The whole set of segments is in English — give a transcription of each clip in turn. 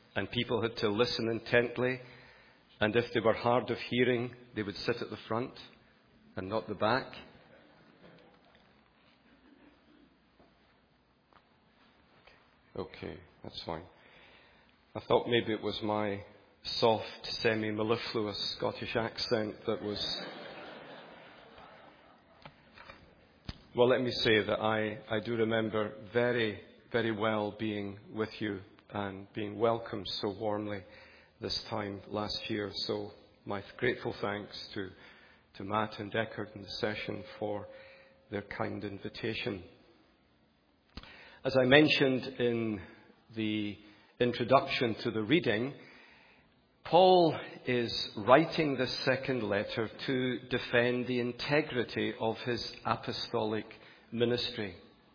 and people had to listen intently, and if they were hard of hearing, they would sit at the front and not the back. Okay, that's fine. I thought maybe it was my soft, semi-mellifluous Scottish accent that was... Well, let me say that I do remember very, very well being with you and being welcomed so warmly this time last year. So my grateful thanks to Matt and Deckard in the session for their kind invitation. As I mentioned in the introduction to the reading, Paul is writing this second letter to defend the integrity of his apostolic ministry.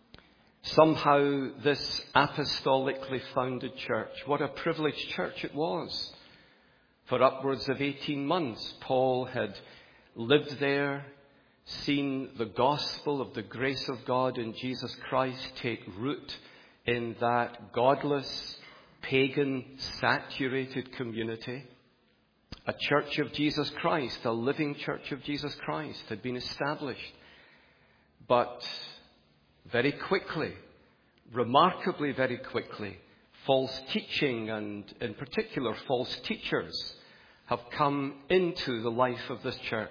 Somehow this apostolically founded church, what a privileged church it was. For upwards of 18 months, Paul had lived there, seen the gospel of the grace of God in Jesus Christ take root in that godless, pagan, saturated community. A church of Jesus Christ, a living church of Jesus Christ, had been established. But very quickly, remarkably very quickly, false teaching and in particular false teachers have come into the life of this church.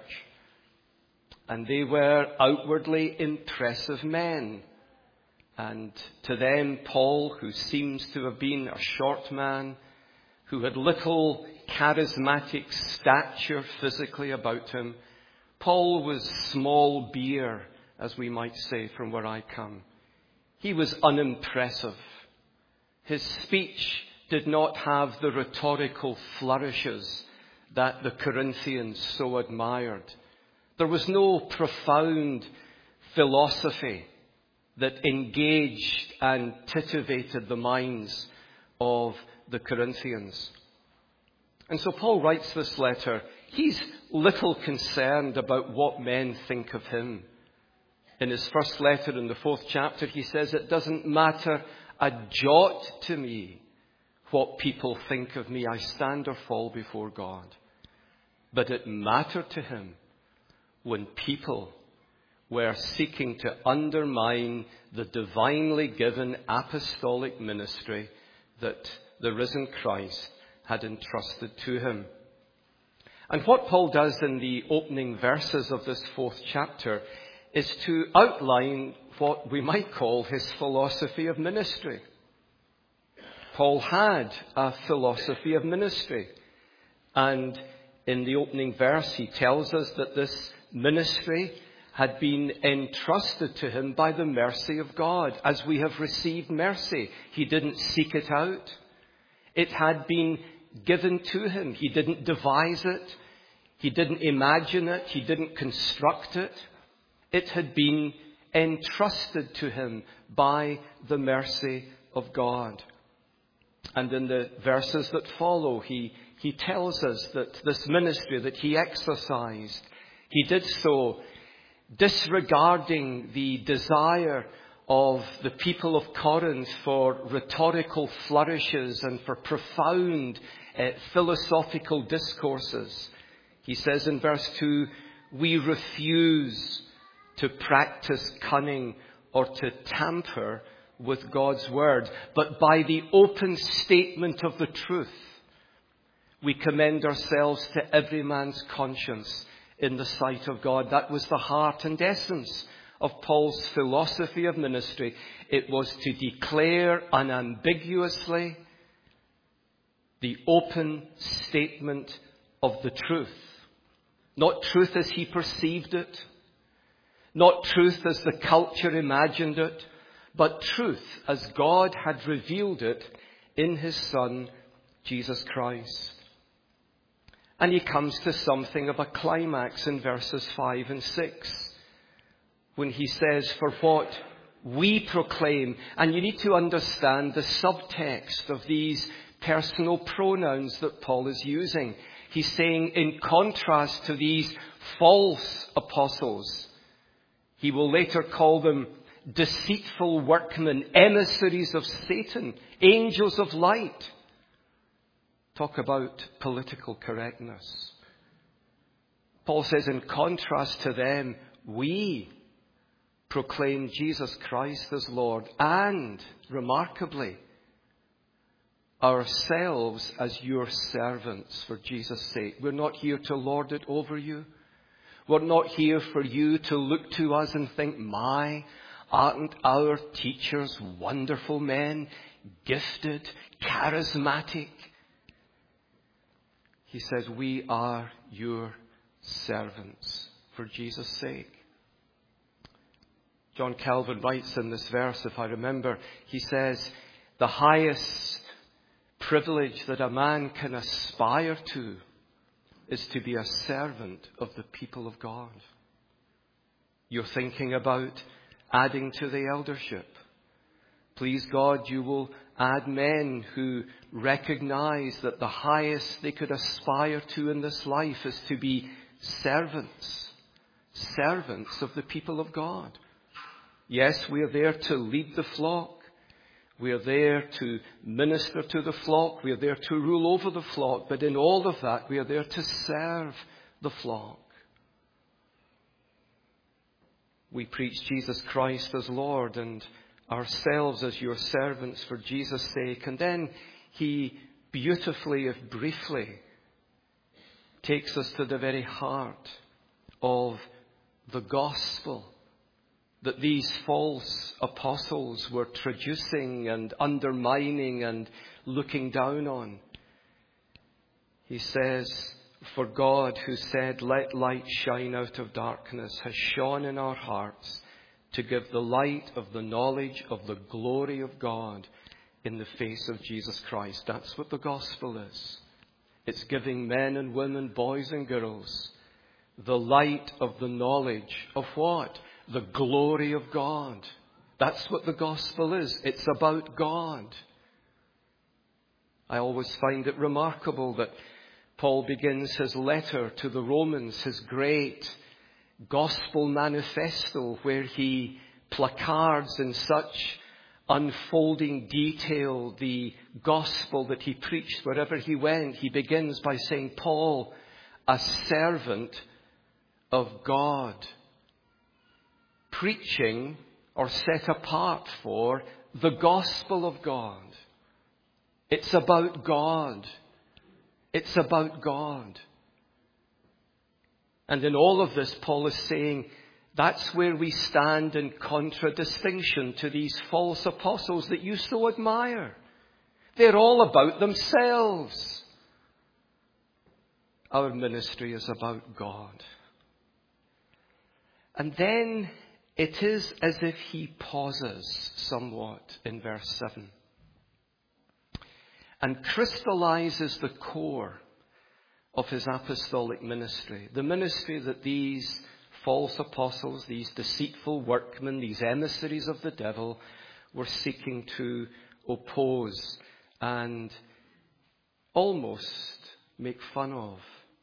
And they were outwardly impressive men. And to them, Paul, who seems to have been a short man, who had little charismatic stature physically about him, Paul was small beer, as we might say from where I come. He was unimpressive. His speech did not have the rhetorical flourishes that the Corinthians so admired. There was no profound philosophy that engaged and titivated the minds of the Corinthians. And so Paul writes this letter. He's little concerned about what men think of him. In his first letter, in the 4th chapter, he says, "It doesn't matter a jot to me what people think of me. I stand or fall before God." But it mattered to him when people were seeking to undermine the divinely given apostolic ministry that the risen Christ had entrusted to him. And what Paul does in the opening verses of this 4th chapter is to outline what we might call his philosophy of ministry. Paul had a philosophy of ministry. And in the opening verse, he tells us that this ministry had been entrusted to him by the mercy of God, as we have received mercy. He didn't seek it out. It had been given to him. He didn't devise it. He didn't imagine it. He didn't construct it. It had been entrusted to him by the mercy of God. And in the verses that follow, he tells us that this ministry that he exercised, he did so disregarding the desire of the people of Corinth for rhetorical flourishes and for profound philosophical discourses. He says in verse 2, "We refuse to practice cunning or to tamper with God's word, but by the open statement of the truth, we commend ourselves to every man's conscience in the sight of God." That was the heart and essence of Paul's philosophy of ministry. It was to declare unambiguously the open statement of the truth. Not truth as he perceived it, not truth as the culture imagined it, but truth as God had revealed it in his Son, Jesus Christ. And he comes to something of a climax in verses 5 and 6, when he says, "For what we proclaim," and you need to understand the subtext of these personal pronouns that Paul is using. He's saying, in contrast to these false apostles, he will later call them deceitful workmen, emissaries of Satan, angels of light. Talk about political correctness. Paul says, in contrast to them, we proclaim Jesus Christ as Lord, and, remarkably, ourselves as your servants for Jesus' sake. We're not here to lord it over you. We're not here for you to look to us and think, aren't our teachers wonderful men, gifted, charismatic? He says, we are your servants for Jesus' sake. John Calvin writes in this verse, if I remember, he says, the highest privilege that a man can aspire to is to be a servant of the people of God. You're thinking about adding to the eldership. Please God, you will add men who recognize that the highest they could aspire to in this life is to be servants of the people of God. Yes, we are there to lead the flock. We are there to minister to the flock. We are there to rule over the flock. But in all of that, we are there to serve the flock. We preach Jesus Christ as Lord and ourselves as your servants for Jesus' sake. And then he beautifully, if briefly, takes us to the very heart of the gospel that these false apostles were traducing and undermining and looking down on. He says, for God who said, let light shine out of darkness, has shone in our hearts to give the light of the knowledge of the glory of God in the face of Jesus Christ. That's what the gospel is. It's giving men and women, boys and girls, the light of the knowledge of what? The glory of God. That's what the gospel is. It's about God. I always find it remarkable that Paul begins his letter to the Romans, his great gospel manifesto, where he placards in such unfolding detail the gospel that he preached wherever he went. He begins by saying, Paul, a servant of God, preaching or set apart for the gospel of God. It's about God. It's about God. And in all of this, Paul is saying that's where we stand in contradistinction to these false apostles that you so admire. They're all about themselves. Our ministry is about God. And then it is as if he pauses somewhat in verse 7 and crystallizes the core of his apostolic ministry. The ministry that these false apostles, these deceitful workmen, these emissaries of the devil were seeking to oppose and almost make fun of.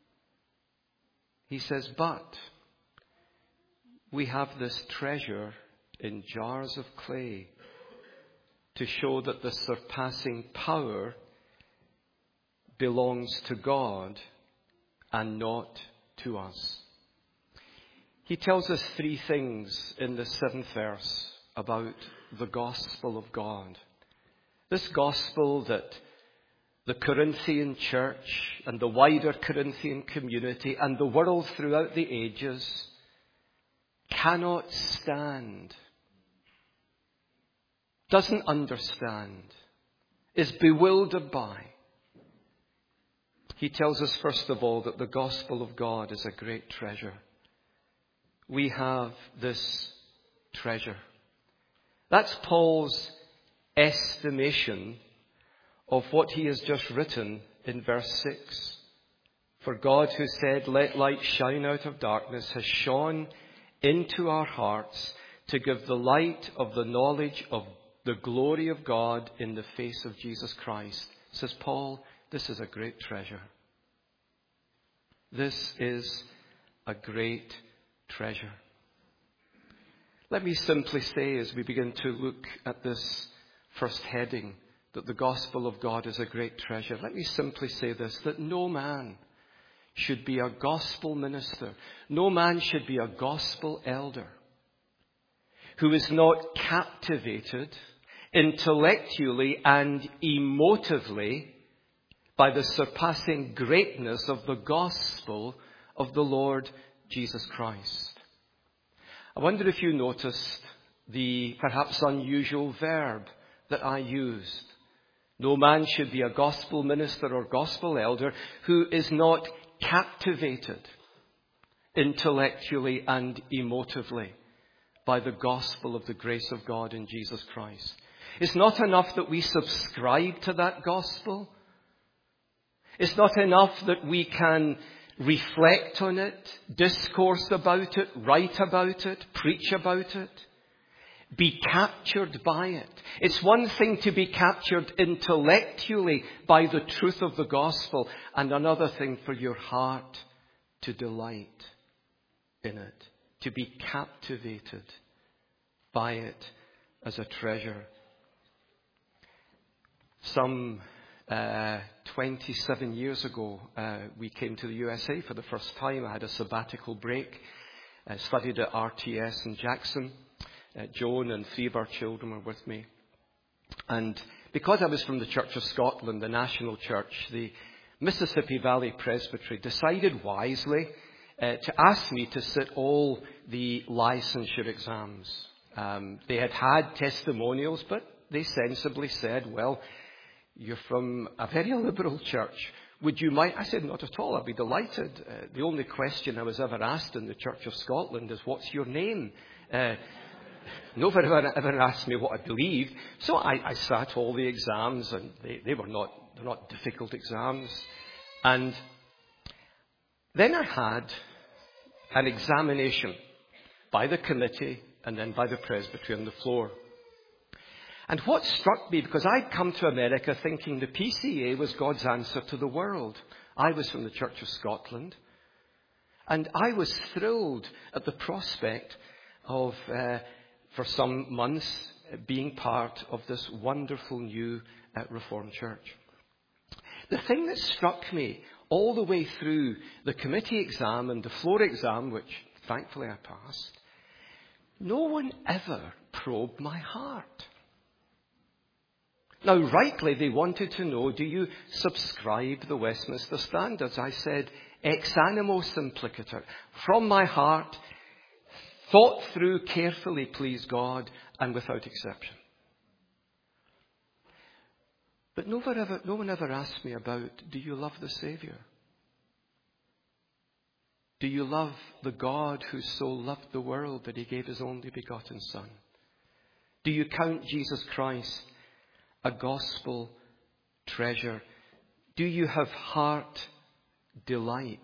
He says, but we have this treasure in jars of clay to show that the surpassing power belongs to God and not to us. He tells us three things in the 7th verse about the gospel of God. This gospel that the Corinthian church and the wider Corinthian community and the world throughout the ages cannot stand, doesn't understand, is bewildered by. He tells us, first of all, that the gospel of God is a great treasure. We have this treasure. That's Paul's estimation of what he has just written in verse 6. For God who said, let light shine out of darkness, has shone into our hearts to give the light of the knowledge of the glory of God in the face of Jesus Christ. Says Paul, this is a great treasure. This is a great treasure. Let me simply say, as we begin to look at this first heading, that the gospel of God is a great treasure, let me simply say this, that no man should be a gospel minister, no man should be a gospel elder who is not captivated intellectually and emotively by the surpassing greatness of the gospel of the Lord Jesus Christ. I wonder if you noticed the perhaps unusual verb that I used. No man should be a gospel minister or gospel elder who is not captivated intellectually and emotively by the gospel of the grace of God in Jesus Christ. It's not enough that we subscribe to that gospel. It's not enough that we can reflect on it, discourse about it, write about it, preach about it, be captured by it. It's one thing to be captured intellectually by the truth of the gospel, and another thing for your heart to delight in it, to be captivated by it as a treasure. Some 27 years ago, we came to the USA for the first time. I had a sabbatical break. I studied at RTS in Jackson. Joan and 3 of our children were with me. And because I was from the Church of Scotland, the national church, the Mississippi Valley Presbytery decided wisely to ask me to sit all the licensure exams. They had testimonials, but they sensibly said, well, you're from a very liberal church. Would you mind? I said, not at all. I'd be delighted. The only question I was ever asked in the Church of Scotland is, what's your name? Nobody ever asked me what I believed. So I sat all the exams, and they're not difficult exams. And then I had an examination by the committee and then by the presbytery on the floor. And what struck me, because I'd come to America thinking the PCA was God's answer to the world. I was from the Church of Scotland. And I was thrilled at the prospect of, for some months, being part of this wonderful new Reformed church. The thing that struck me all the way through the committee exam and the floor exam, which thankfully I passed, no one ever probed my heart. Now, rightly, they wanted to know, do you subscribe the Westminster Standards? I said, ex animo simplicator. From my heart, thought through carefully, please God, and without exception. But no one ever asked me about, do you love the Saviour? Do you love the God who so loved the world that he gave his only begotten Son? Do you count Jesus Christ a gospel treasure? Do you have heart delight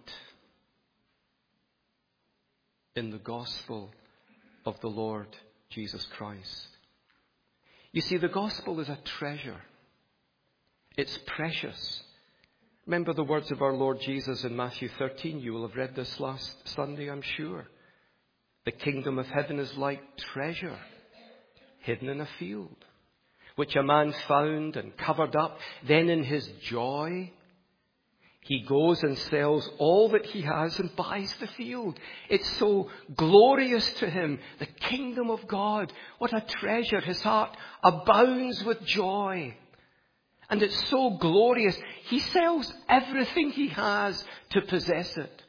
in the gospel of the Lord Jesus Christ? You see, the gospel is a treasure. It's precious. Remember the words of our Lord Jesus in Matthew 13. You will have read this last Sunday, I'm sure. The kingdom of heaven is like treasure hidden in a field, which a man found and covered up. Then in his joy, he goes and sells all that he has and buys the field. It's so glorious to him, the kingdom of God. What a treasure. His heart abounds with joy. And it's so glorious. He sells everything he has to possess it.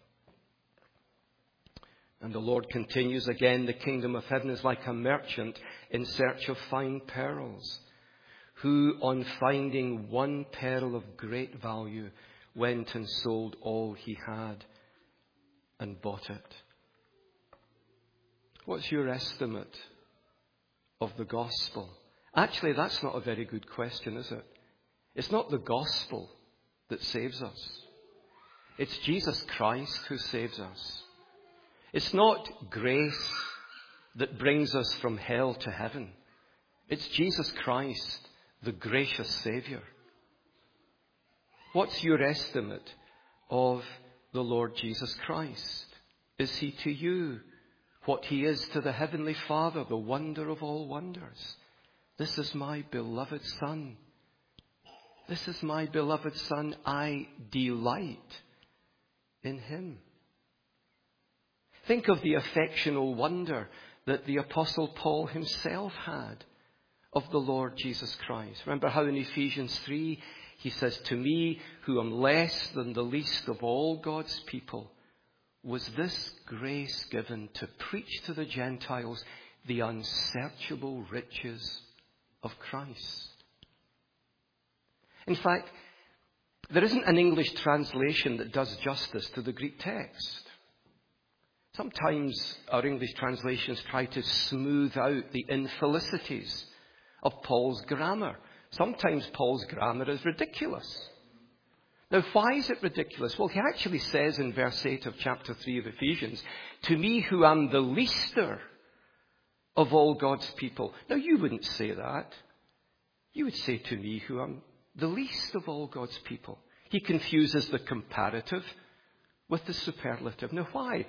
And the Lord continues again, the kingdom of heaven is like a merchant in search of fine pearls, who on finding one pearl of great value went and sold all he had and bought it. What's your estimate of the gospel? Actually, that's not a very good question, is it? It's not the gospel that saves us. It's Jesus Christ who saves us. It's not grace that brings us from hell to heaven. It's Jesus Christ, the gracious Saviour. What's your estimate of the Lord Jesus Christ? Is he to you what he is to the Heavenly Father, the wonder of all wonders? This is my beloved Son, This is my beloved Son. I delight in him. Think of the affectional wonder that the Apostle Paul himself had of the Lord Jesus Christ. Remember how in Ephesians 3 he says, to me, who am less than the least of all God's people, was this grace given to preach to the Gentiles the unsearchable riches of Christ. In fact, there isn't an English translation that does justice to the Greek text. Sometimes our English translations try to smooth out the infelicities of Paul's grammar. Sometimes Paul's grammar is ridiculous. Now, why is it ridiculous? Well, he actually says in verse 8 of chapter 3 of Ephesians, to me who am the leaster of all God's people. Now, you wouldn't say that. You would say to me who am the least of all God's people. He confuses the comparative with the superlative. Now, why?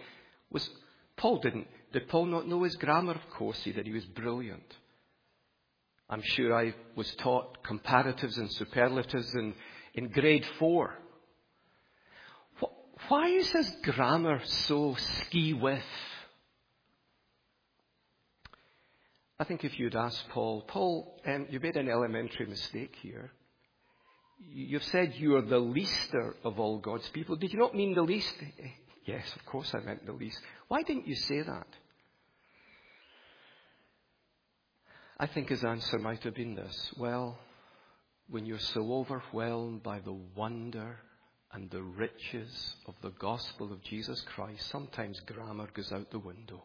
Did Paul not know his grammar? Of course he did. He was brilliant. I'm sure I was taught comparatives and superlatives in grade 4. Why is his grammar so ski-whiff? I think if you'd asked Paul, you made an elementary mistake here. You've said you are the leaster of all God's people. Did you not mean the least? Yes, of course I meant the least. Why didn't you say that? I think his answer might have been this. Well, when you're so overwhelmed by the wonder and the riches of the gospel of Jesus Christ, sometimes grammar goes out the window.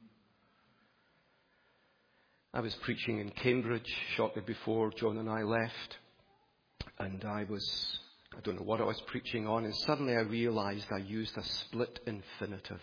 I was preaching in Cambridge shortly before John and I left. And I don't know what I was preaching on, and suddenly I realized I used a split infinitive.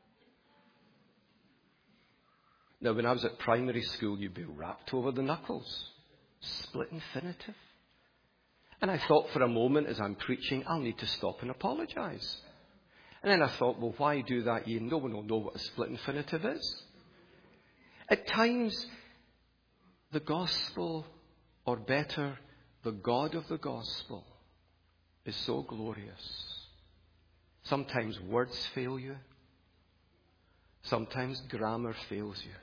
Now, when I was at primary school, you'd be rapped over the knuckles. Split infinitive. And I thought for a moment as I'm preaching, I'll need to stop and apologize. And then I thought, well, why do that, Ian? No one will know what a split infinitive is. At times, the gospel, or better, the God of the gospel, is so glorious. Sometimes words fail you. Sometimes grammar fails you.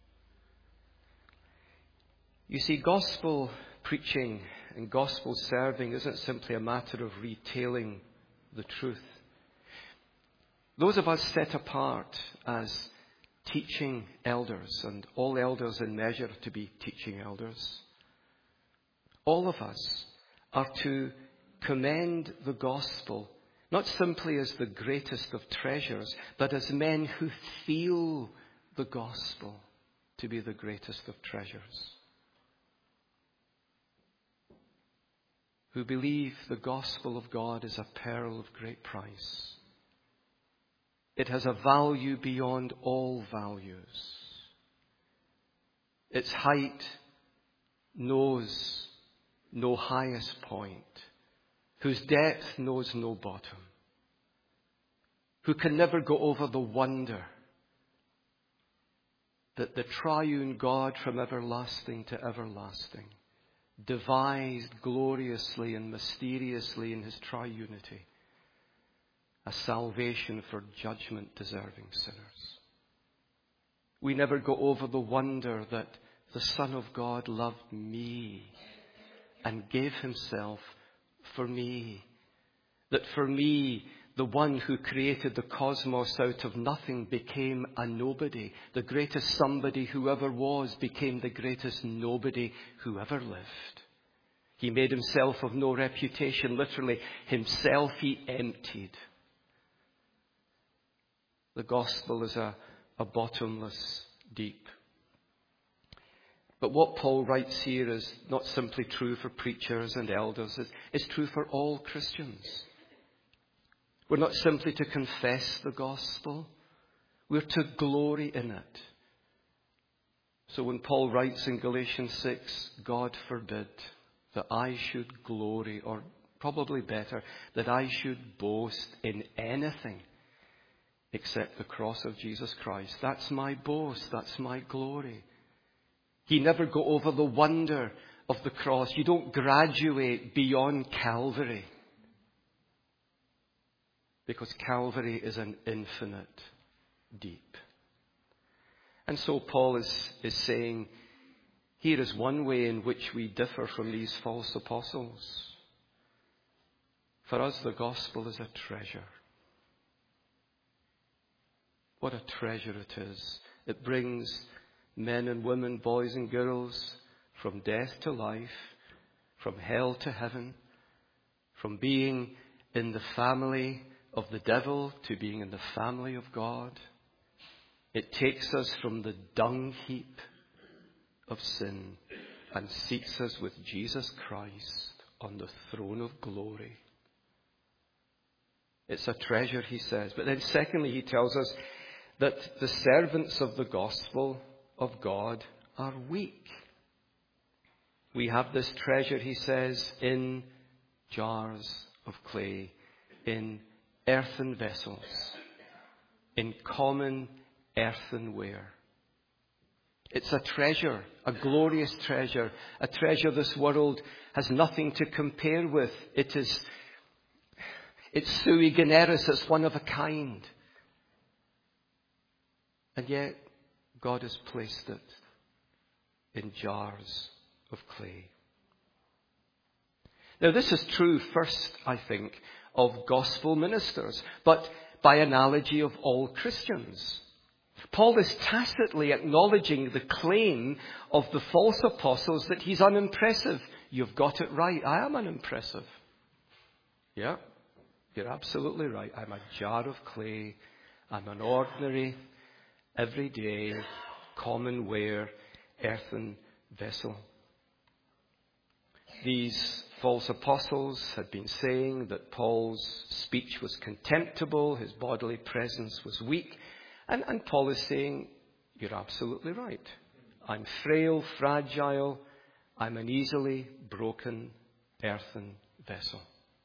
You see, gospel preaching and gospel serving isn't simply a matter of retailing the truth. Those of us set apart as teaching elders, and all elders in measure to be teaching elders, all of us are to commend the gospel, not simply as the greatest of treasures, but as men who feel the gospel to be the greatest of treasures. Who believe the gospel of God is a pearl of great price. It has a value beyond all values. Its height knows no highest point, whose depth knows no bottom, who can never go over the wonder that the triune God from everlasting to everlasting devised gloriously and mysteriously in his triunity a salvation for judgment-deserving sinners. We never go over the wonder that the Son of God loved me and gave himself for me. That for me, the one who created the cosmos out of nothing became a nobody. The greatest somebody who ever was became the greatest nobody who ever lived. He made himself of no reputation. Literally, himself he emptied. The gospel is a bottomless deep. But what Paul writes here is not simply true for preachers and elders. It's true for all Christians. We're not simply to confess the gospel. We're to glory in it. So when Paul writes in Galatians 6, God forbid that I should glory, or probably better, that I should boast in anything except the cross of Jesus Christ. That's my boast. That's my glory. He never got over the wonder of the cross. You don't graduate beyond Calvary. Because Calvary is an infinite deep. And so Paul is saying, here is one way in which we differ from these false apostles. For us, the gospel is a treasure. What a treasure it is. It brings men and women, boys and girls, from death to life, from hell to heaven, from being in the family of the devil to being in the family of God. It takes us from the dung heap of sin and seats us with Jesus Christ on the throne of glory. It's a treasure, he says. But then secondly, he tells us that the servants of the gospel of God are weak. We have this treasure, he says, in jars of clay, in earthen vessels, in common earthenware. It's a treasure, a glorious treasure, a treasure this world has nothing to compare with. It's sui generis, it's one of a kind. And yet, God has placed it in jars of clay. Now, this is true first, I think, of gospel ministers, but by analogy of all Christians. Paul is tacitly acknowledging the claim of the false apostles that he's unimpressive. You've got it right. I am unimpressive. Yeah, you're absolutely right. I'm a jar of clay. I'm an ordinary, everyday, commonware, earthen vessel. These false apostles had been saying that Paul's speech was contemptible, his bodily presence was weak. And Paul is saying, you're absolutely right. I'm frail, fragile. I'm an easily broken earthen vessel.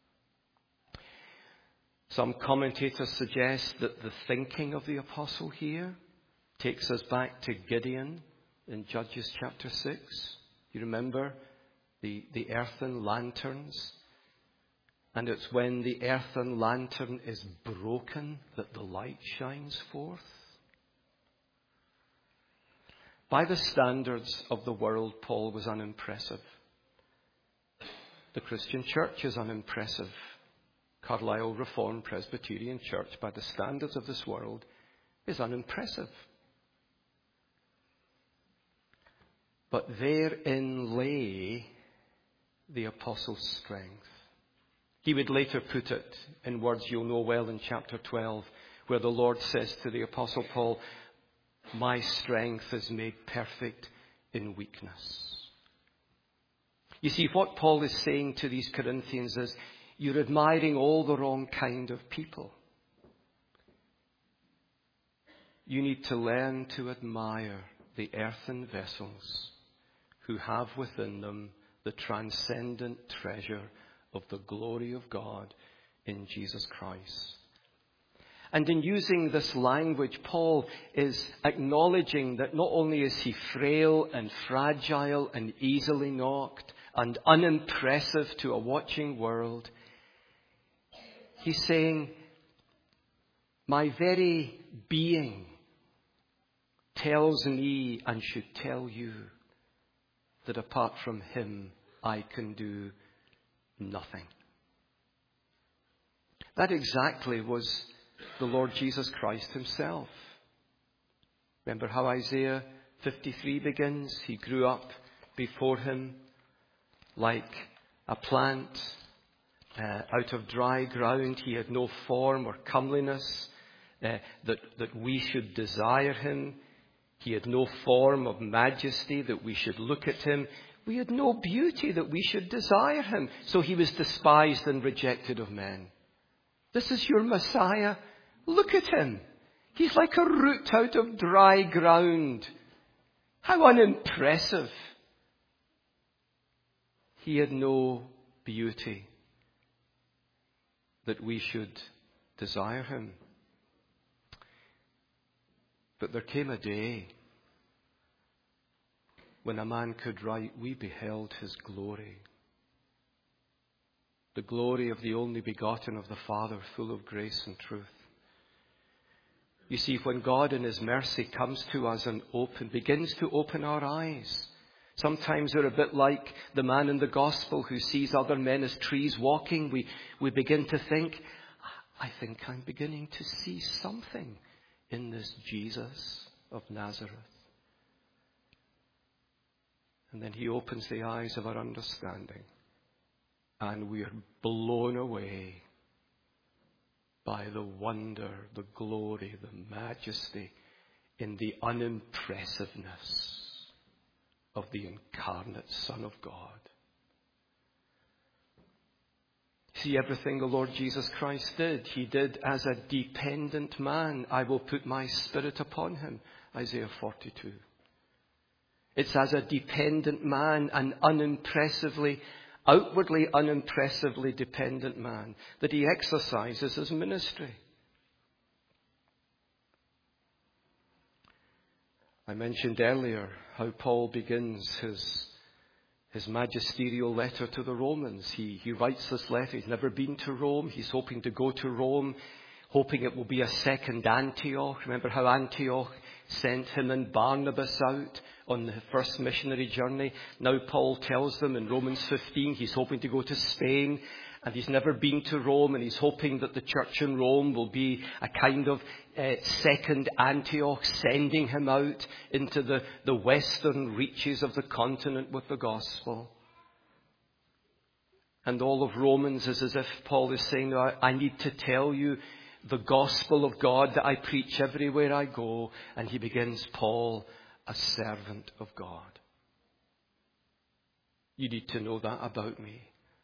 Some commentators suggest that the thinking of the apostle here takes us back to Gideon in Judges chapter 6. You remember the earthen lanterns? And it's when the earthen lantern is broken that the light shines forth. By the standards of the world, Paul was unimpressive. The Christian church is unimpressive. Carlisle Reformed Presbyterian Church, by the standards of this world, is unimpressive. But therein lay the apostle's strength. He would later put it in words you'll know well in chapter 12, where the Lord says to the apostle Paul, my strength is made perfect in weakness. You see, what Paul is saying to these Corinthians is, you're admiring all the wrong kind of people. You need to learn to admire the earthen vessels who have within them the transcendent treasure of the glory of God in Jesus Christ. And in using this language, Paul is acknowledging that not only is he frail and fragile and easily knocked and unimpressive to a watching world, he's saying, my very being tells me and should tell you that apart from him, I can do nothing. That exactly was the Lord Jesus Christ himself. Remember how Isaiah 53 begins? He grew up before him like a plant out of dry ground. He had no form or comeliness that we should desire him. He had no form of majesty that we should look at him. We had no beauty that we should desire him. So he was despised and rejected of men. This is your Messiah. Look at him. He's like a root out of dry ground. How unimpressive. He had no beauty that we should desire him. But there came a day when a man could write, we beheld his glory. The glory of the only begotten of the Father, full of grace and truth. You see, when God in his mercy comes to us and begins to open our eyes, sometimes we're a bit like the man in the gospel who sees other men as trees walking. We begin to think, I think I'm beginning to see something in this Jesus of Nazareth. And then he opens the eyes of our understanding, and we are blown away by the wonder, the glory, the majesty, in the unimpressiveness of the incarnate Son of God. See, everything the Lord Jesus Christ did, he did as a dependent man. I will put my Spirit upon him, Isaiah 42. It's as a dependent man, an outwardly unimpressively dependent man, that he exercises his ministry. I mentioned earlier how Paul begins his magisterial letter to the Romans. He writes this letter. He's never been to Rome. He's hoping to go to Rome, hoping it will be a second Antioch. Remember how Antioch sent him and Barnabas out on the first missionary journey. Now Paul tells them in Romans 15 he's hoping to go to Spain, and he's never been to Rome, and he's hoping that the church in Rome will be a kind of second Antioch, sending him out into the western reaches of the continent with the gospel. And all of Romans is as if Paul is saying, I need to tell you the gospel of God that I preach everywhere I go. And he begins, Paul, a servant of God. You need to know that about me.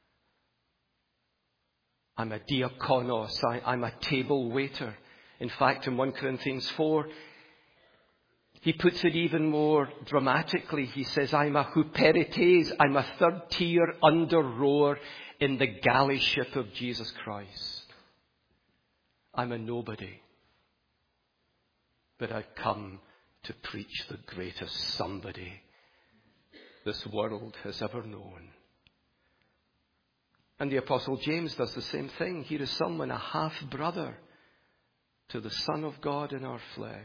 I'm a diakonos. I'm a table waiter. In fact, in 1 Corinthians 4, he puts it even more dramatically. He says, I'm a huperites. I'm a third tier under rower in the galley ship of Jesus Christ. I'm a nobody. But I've come to preach the greatest somebody this world has ever known. And the Apostle James does the same thing. Here is someone, a half-brother to the Son of God in our flesh.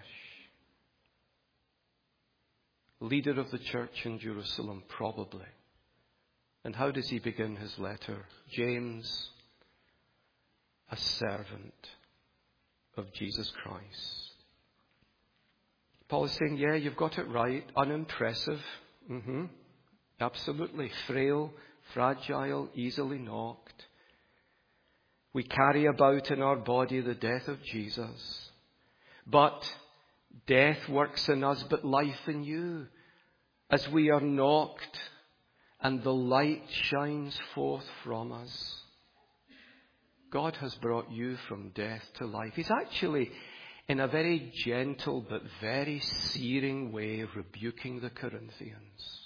Leader of the church in Jerusalem, probably. And how does he begin his letter? James, a servant of Jesus Christ. Paul is saying, yeah, you've got it right. Unimpressive. Absolutely. Frail, fragile, easily knocked. We carry about in our body the death of Jesus. But death works in us, but life in you. As we are knocked and the light shines forth from us. God has brought you from death to life. He's actually, in a very gentle but very searing way, rebuking the Corinthians.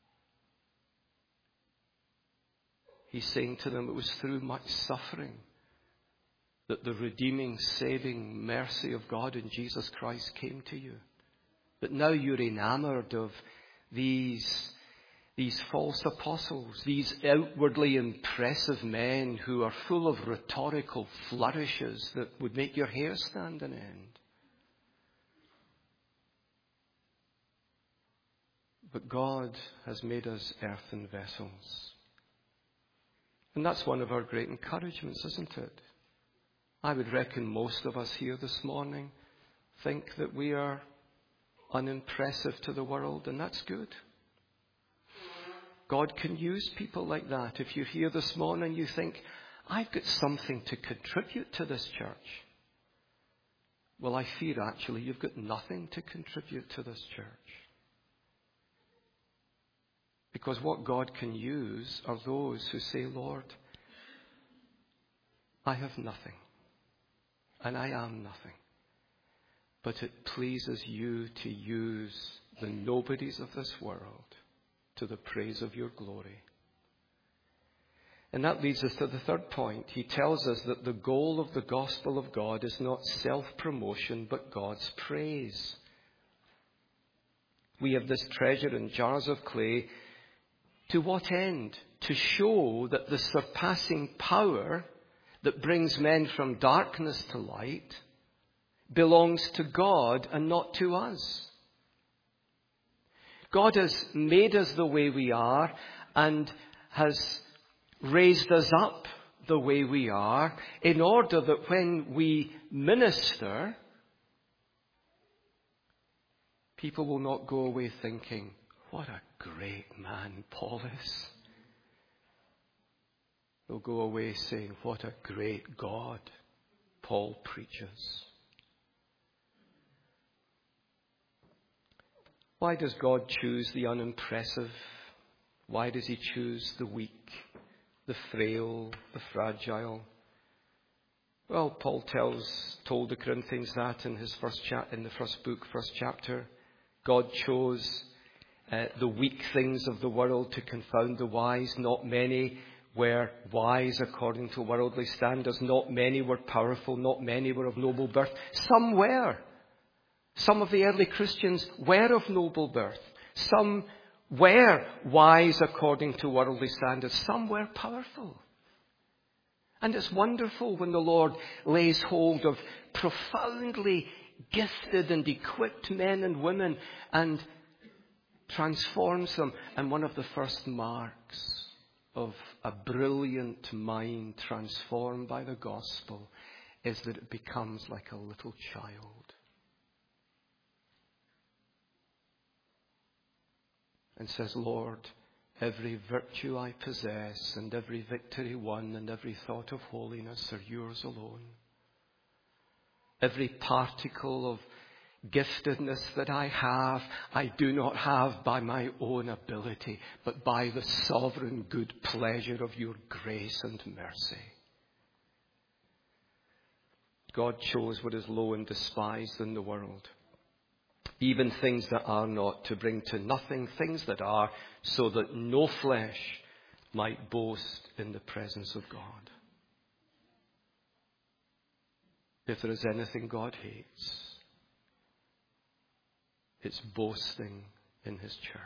He's saying to them it was through much suffering that the redeeming, saving mercy of God in Jesus Christ came to you. But now you're enamored of these false apostles, these outwardly impressive men who are full of rhetorical flourishes that would make your hair stand on end. But God has made us earthen vessels. And that's one of our great encouragements, isn't it? I would reckon most of us here this morning think that we are unimpressive to the world, and that's good. God can use people like that. If you're here this morning, you think, I've got something to contribute to this church. Well, I fear actually you've got nothing to contribute to this church. Because what God can use are those who say, Lord, I have nothing. And I am nothing. But it pleases you to use the nobodies of this world to the praise of your glory. And that leads us to the third point. He tells us that the goal of the gospel of God is not self-promotion, but God's praise. We have this treasure in jars of clay. To what end? To show that the surpassing power that brings men from darkness to light belongs to God and not to us. God has made us the way we are and has raised us up the way we are in order that when we minister, people will not go away thinking, what a great man Paul is. They'll go away saying, what a great God Paul preaches. Why does God choose the unimpressive? Why does he choose the weak, the frail, the fragile? Well, Paul told the Corinthians that in his first chapter. God chose the weak things of the world to confound the wise. Not many were wise according to worldly standards. Not many were powerful. Not many were of noble birth. Some were. Some of the early Christians were of noble birth. Some were wise according to worldly standards. Some were powerful. And it's wonderful when the Lord lays hold of profoundly gifted and equipped men and women and transforms them. And one of the first marks of a brilliant mind transformed by the gospel is that it becomes like a little child. And says, Lord, every virtue I possess and every victory won and every thought of holiness are yours alone. Every particle of giftedness that I do not have by my own ability, but by the sovereign good pleasure of your grace and mercy. God chose what is low and despised in the world, even things that are not, to bring to nothing things that are, so that no flesh might boast in the presence of God. If there is anything God hates, it's boasting in his church.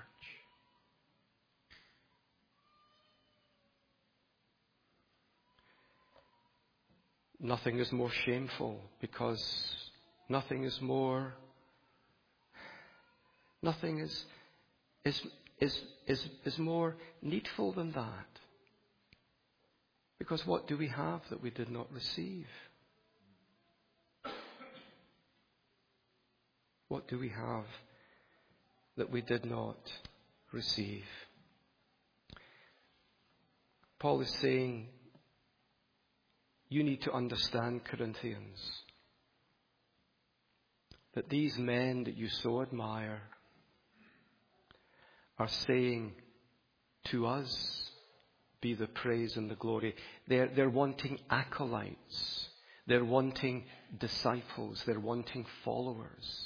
Nothing is more shameful, because nothing is more needful than that. Because what do we have that we did not receive? What do we have that we did not receive? Paul is saying, you need to understand, Corinthians, that these men that you so admire are saying, to us be the praise and the glory. They're wanting acolytes. They're wanting disciples. They're wanting followers.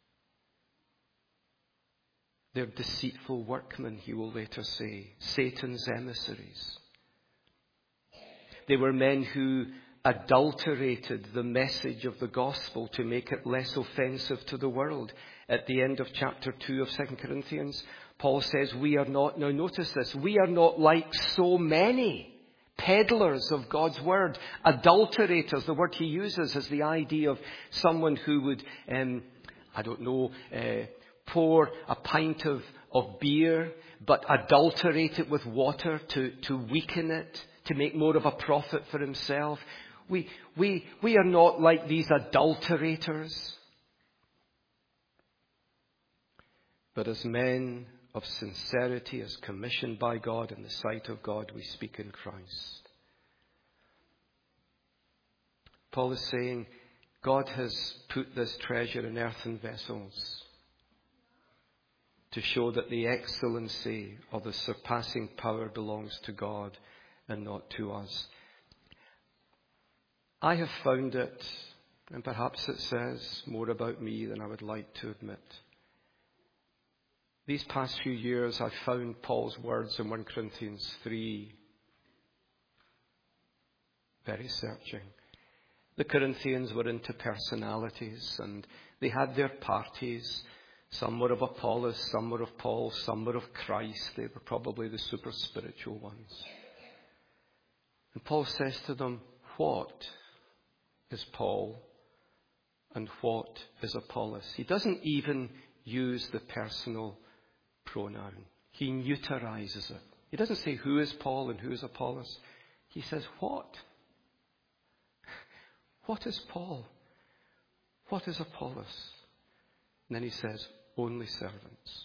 They're deceitful workmen, he will later say, Satan's emissaries. They were men who adulterated the message of the gospel to make it less offensive to the world. At the end of chapter 2 of 2 Corinthians, Paul says, we are not, now notice this, we are not like so many peddlers of God's word, adulterators. The word he uses is the idea of someone who would, pour a pint of beer, but adulterate it with water to weaken it, to make more of a profit for himself. We are not like these adulterators. But as men of sincerity, as commissioned by God in the sight of God, we speak in Christ. Paul is saying, God has put this treasure in earthen vessels to show that the excellency of the surpassing power belongs to God and not to us. I have found it, and perhaps it says more about me than I would like to admit. These past few years, I've found Paul's words in 1 Corinthians 3 very searching. The Corinthians were into personalities, and they had their parties. Some were of Apollos, some were of Paul, some were of Christ. They were probably the super spiritual ones. And Paul says to them, what is Paul and what is Apollos? He doesn't even use the personal pronoun. He neutralizes it. He doesn't say who is Paul and who is Apollos. He says what? What is Paul? What is Apollos? And then he says, only servants.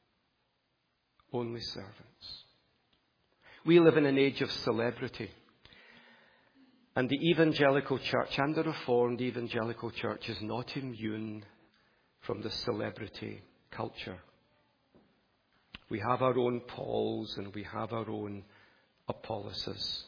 Only servants. We live in an age of celebrity. And the evangelical church and the Reformed evangelical church is not immune from the celebrity culture. We have our own Pauls and we have our own Apolloses.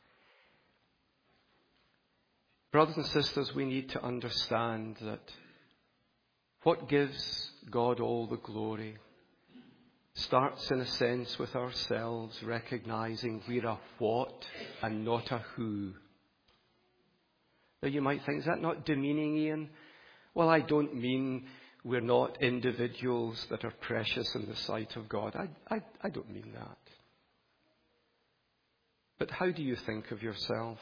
Brothers and sisters, we need to understand that what gives God all the glory starts in a sense with ourselves recognizing we're a what and not a who. Now you might think, is that not demeaning, Ian? Well, I don't mean we're not individuals that are precious in the sight of God. I don't mean that. But how do you think of yourself?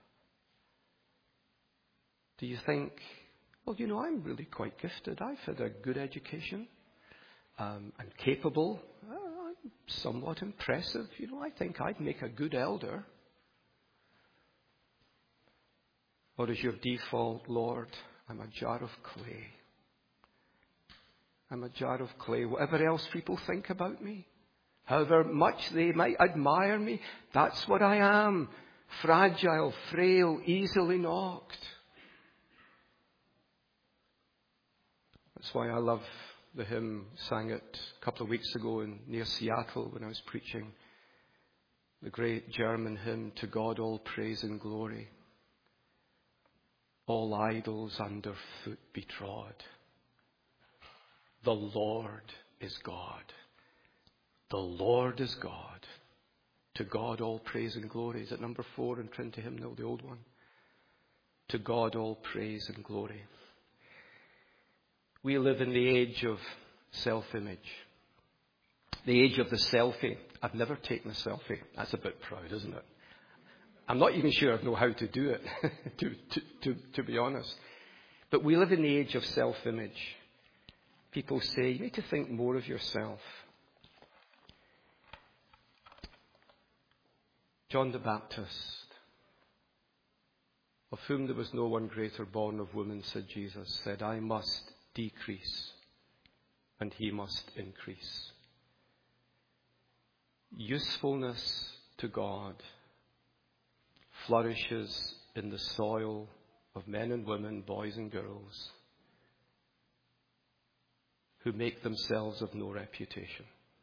Do you think, well, I'm really quite gifted. I've had a good education. I'm capable. I'm somewhat impressive. I think I'd make a good elder. Or is your default, Lord, I'm a jar of clay. I'm a jar of clay. Whatever else people think about me, however much they might admire me, that's what I am. Fragile, frail, easily knocked. That's why I love the hymn, sang it a couple of weeks ago near Seattle when I was preaching. The great German hymn, To God All Praise and Glory. All idols underfoot be trod. The Lord is God. The Lord is God. To God all praise and glory. Is it number 4 in Trinity Hymnal, the old one? To God all praise and glory. We live in the age of self-image. The age of the selfie. I've never taken a selfie. That's a bit proud, isn't it? I'm not even sure I know how to do it, to be honest. But we live in the age of self-image. People say, you need to think more of yourself. John the Baptist, of whom there was no one greater born of woman, said Jesus, said, I must decrease and he must increase. Usefulness to God flourishes in the soil of men and women, boys and girls, who make themselves of no reputation.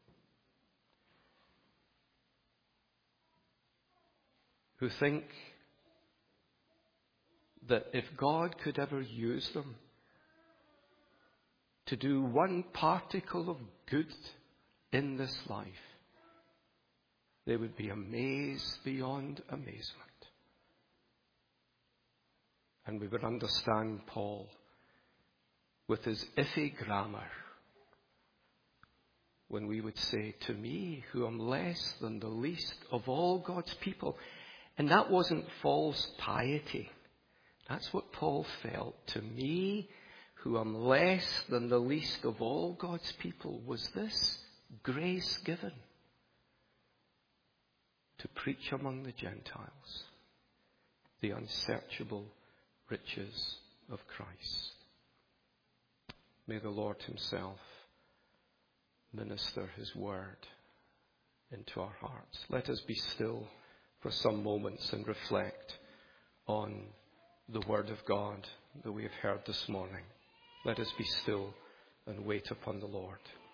Who think that if God could ever use them to do one particle of good in this life, they would be amazed beyond amazement. And we would understand Paul with his iffy grammar when we would say, to me, who am less than the least of all God's people. And that wasn't false piety. That's what Paul felt. To me, who am less than the least of all God's people, was this grace given to preach among the Gentiles the unsearchable riches of Christ. May the Lord himself minister his word into our hearts. Let us be still for some moments and reflect on the word of God that we have heard this morning. Let us be still and wait upon the Lord.